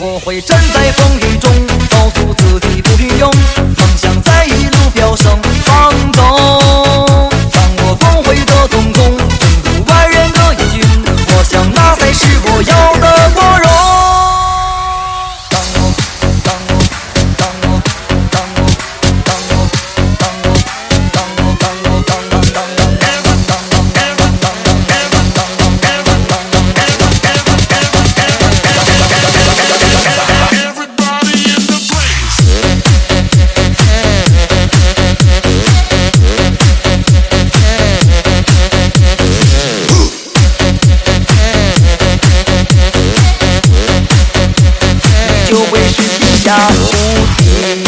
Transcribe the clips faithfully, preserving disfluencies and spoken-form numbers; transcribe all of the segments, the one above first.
我会站在风雨中，告诉自己不平庸，梦想在一路飙升放纵。当我光辉的总统，争入万人的眼睛，我想那才是我要的光荣。当我当我当我当我当我当我当我当我当当当当当当就会是天下无敌。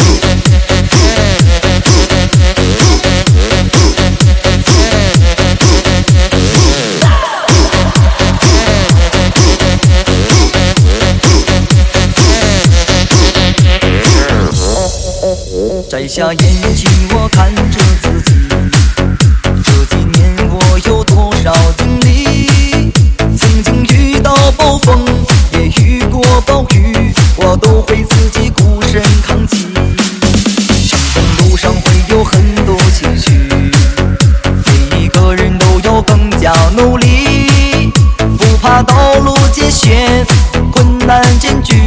摘下眼镜，我看着自己，这几年我有多少经历？曾经遇到暴风，也遇过暴雨，我都会自己孤身扛起。成长路上会有很多崎岖，每一个人都要更加努力，不怕道路艰险，困难艰巨。